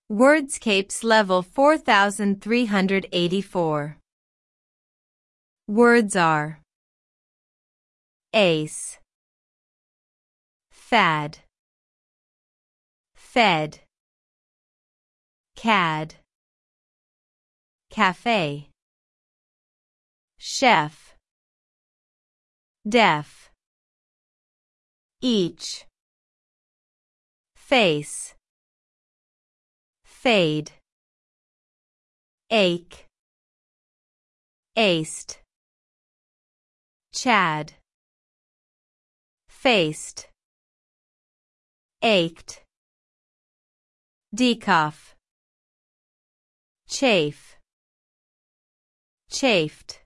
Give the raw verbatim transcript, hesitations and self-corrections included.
Wordscapes level four thousand three hundred eighty-four. Words are ace, fad, fed, cad, cafe, chef, deaf, each, face, fade, ache, aced, chad, faced, ached, decoff, chafe, chafed.